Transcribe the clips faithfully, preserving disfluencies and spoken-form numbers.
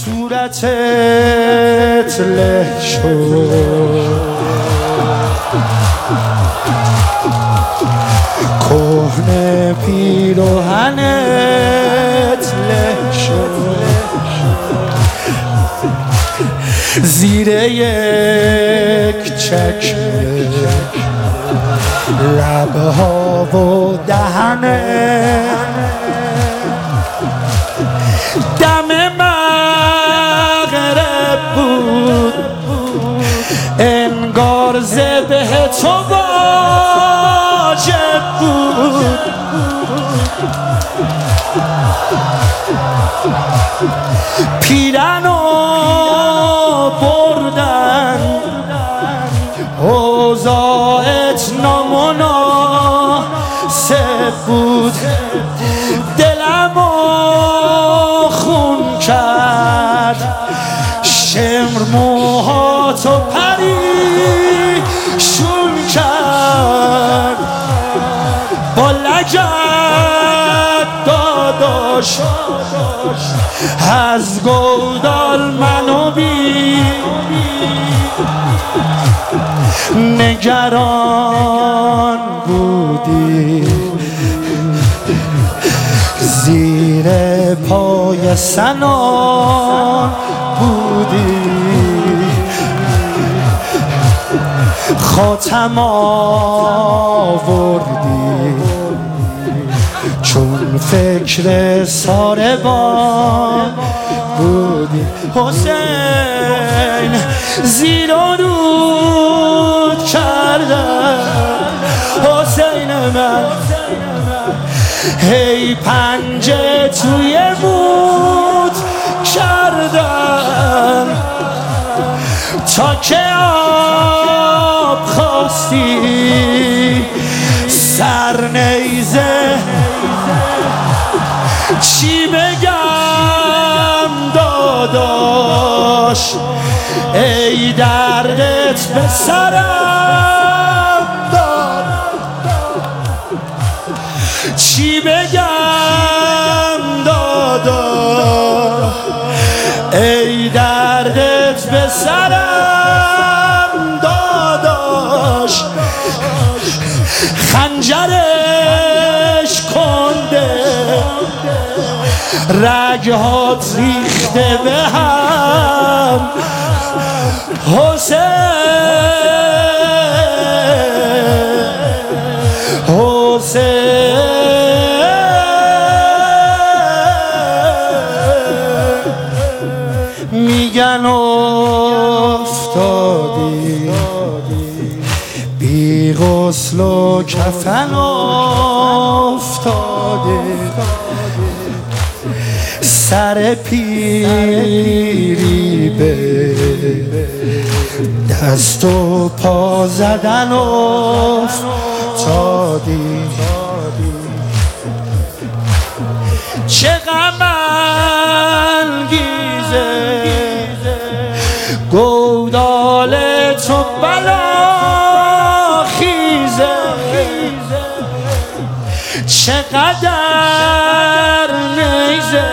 صورتت له شد کهنه پیراهنت له شد زیر یک چکمه لبها و دهنه دم مغرب بود انگار ذبح تو واجب بود پیرنو بردن اوضاعت نامناسب بود دلمو خون کرد شمر موهاتو پریشون کرد با لگد داداش از گودال منو بی نگران بودی زیر پای سنان بودی خاتم آوردی چون فکر ساربان بودی حسین زیر و رود کردم حسین من هی پنجه توی بود کردم تا که آب خواستی سر نیزه چی بگم داداش ای دردت به سرم داد چی بگم داداش ای دردت به سرم داداش خنجرش کنده رگهات ریخته به هم حسین حسین میگن افتادی بی غسل و کفن افتادی سر پیری به دست و پا زدن افتادی چه غم انگیزه گودال تو بلا خیزه چقدر نیزه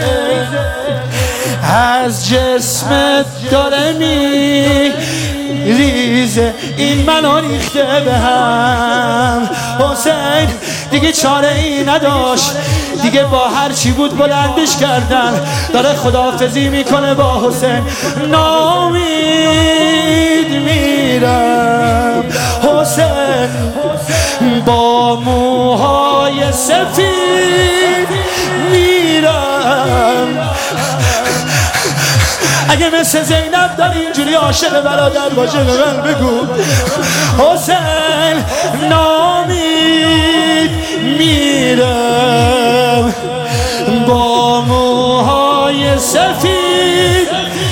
از جسمت داره می ریزه این منو ریخته به هم حسین دیگه چاره ای نداشت دیگه با هر چی بود بلندش کردن داره خداحافظی میکنه با حسین نامید میرم حسین با موهای سفید میرم اگه مثل زینب داری اینجوری عاشق برادر باشه به من بگو حسین نامید میرم با موهای سفید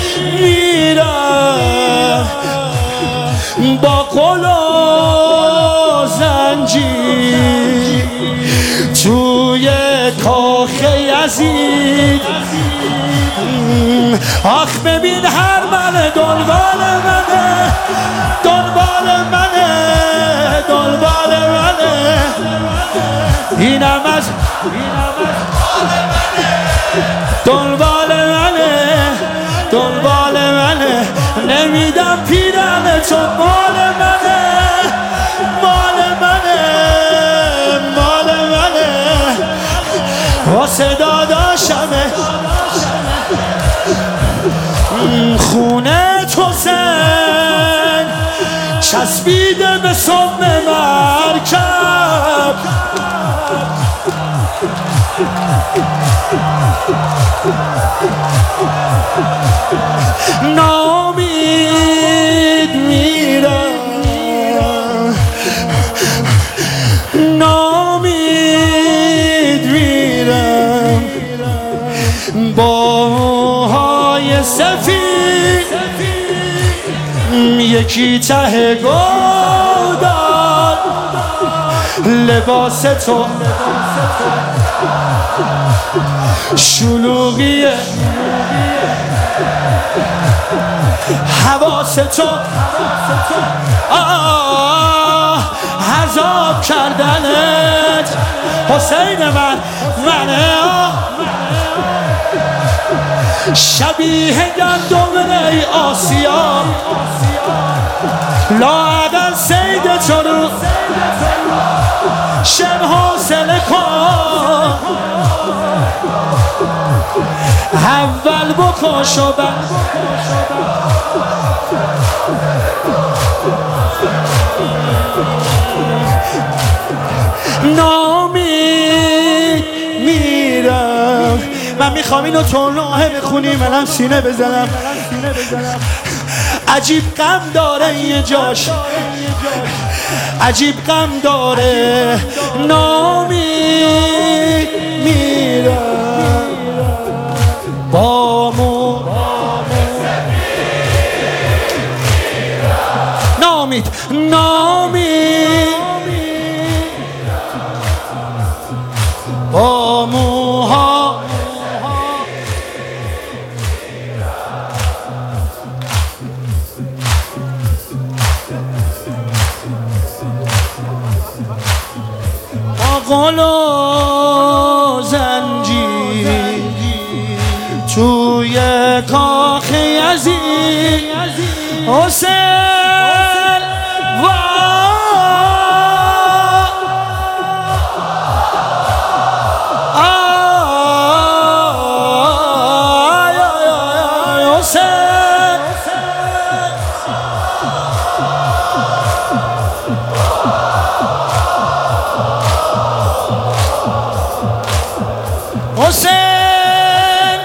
میرم با قل و زنجیر توی کاخ یزید آخ ببین هر منه دنبال منه دنبال منه دنبال منه اینم از دنبال منه دنبال منه، نمیدم پیرن تو مال منه، مال منه، مال منه، واسه داداشمه. خونه تو سن چسبیده به صبح مرکب، نامید میرم، نامید میرم، با موهای سفید یکی ته گودال، لباس تو شلوغیه، حواس تو آه عذاب کردنت حسین من منه، شبیه گندم ای آسیا، لااقل سید تو رو شب حاصله کن، اول بکش و بعد نامید میرم. من میخوام اینو تو نوحه بخونی، منم سینه بزنم. عجیب غم داره یه جاش، عجیب غم داره، نامید میرم با مو نامید، نامید با موها قل و زنجیر توی کاخ یزید، حسین و حسین حسین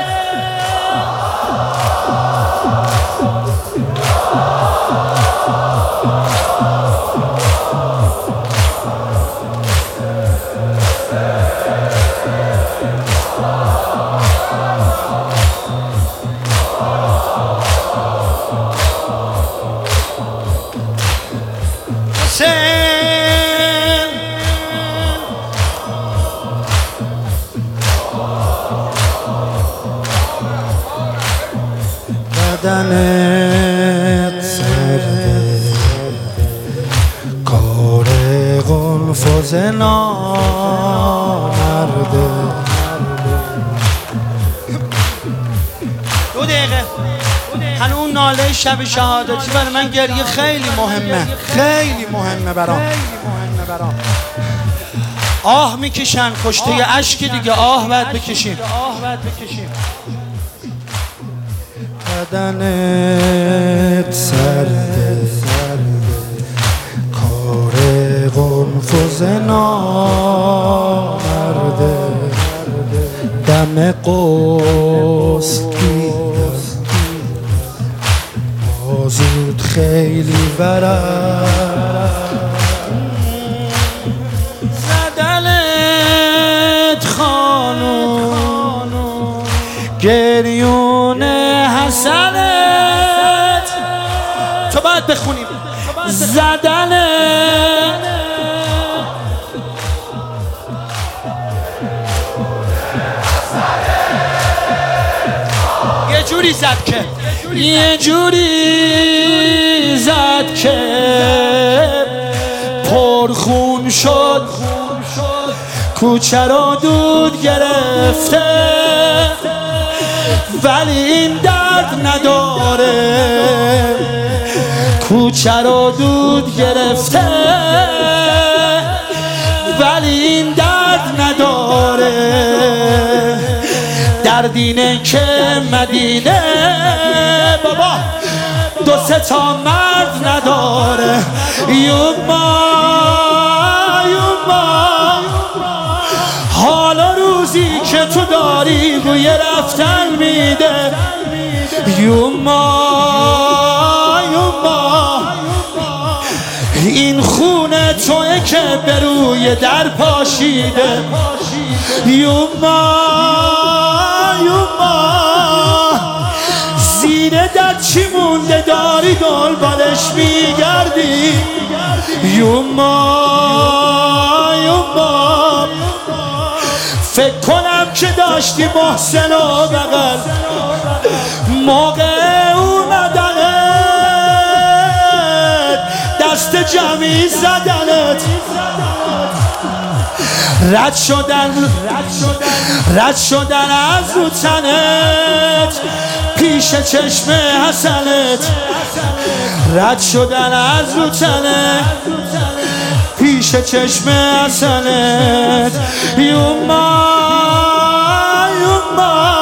بدنت سرده، کار قنفذ نامرده. دو دقیقه هنو اون ناله شب شهادتی برای من گریه خیلی مهمه، خیلی مهمه برام. آه میکشن کشته اشک دیگه، آه باید بکشیم. بدنت سرده، کار قنفذ نامرده، دم قوس دیدم بازود خیلی ورد، زدنت خانم گریون حسنت، تو باید بخونیم. زدنت یه جوری زد که یه جوری زد که پرخون شد، کوچه رو دود گرفته، ولی این دم درد نداره، کوچه رو دود گرفته ولی این درد نداره. در دینه که مدینه بابا دو سه تا مرد نداره. یوما یوما حالا روزی که تو داری بوی رفتن میده. یوما یوما این خونه توئه که به روی در پاشیده. یوما یوما زیر در چی مونده داری دنبالش میگردی. یوما یوما فکر کنم که داشتی محسن و بغل موقع اومدنت دست جمعی زدنت. رد شدن رد شدن از رو تنت پیش چشم حسنت. رد شدن از رو تنت پیش چشم حسنت. یوما یوما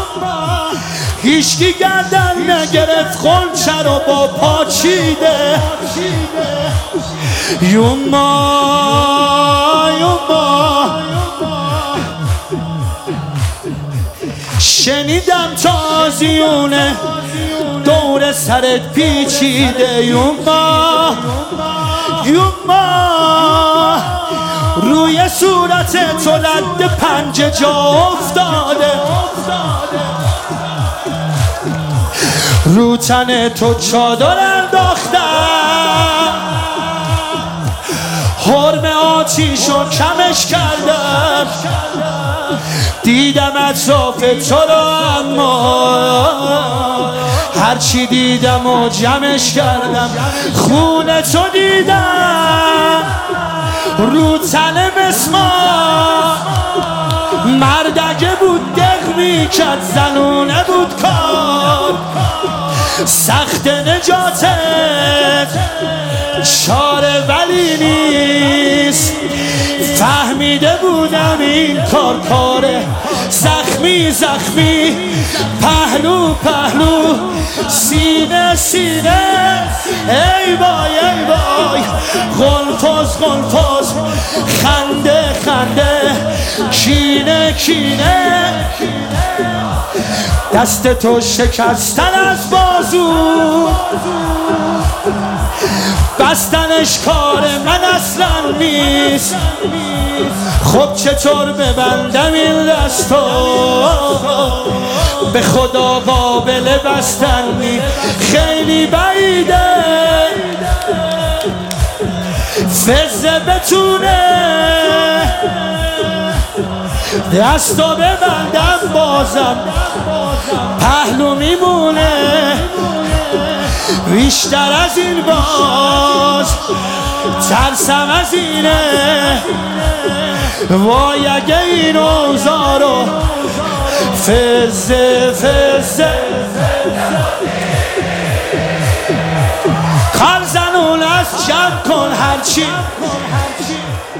هیچکی گردن نگرفت خلچه رو با پا چیده. یوما یوما شنیدم تازیونه دور سرت پیچیده. یوما یوما روی صورت تو رد پنجه جا افتاده. رو تن تو چادر انداختم حرم آتیشو کمش کردم. دیدم اطراف تو رو اما هرچی دیدم و جمعش کردم. خون تو دیدم رو تن مسمار مردگه بود دق میکرد زنونه بود کار. سخت نجاتت چاره ولی نیست فهمیده بودم این کار کاره. زخمی زخمی پهلو پهلو سینه سینه ای وای ای وای غلطاز غلطاز خنده خنده کینه کینه. دست تو شکستن از بازو بستنش کار من اصلا نیست. خب چطور ببندم این دستو به خدا قابل بستن نیست. خیلی بعیده فزه بتونه دستو ببندم بازم پهلو میمونه. بیشتر از این باز ترسم از اینه وای اگه این اوضاع رو فزه فزه کار زنون از جمع کن هرچی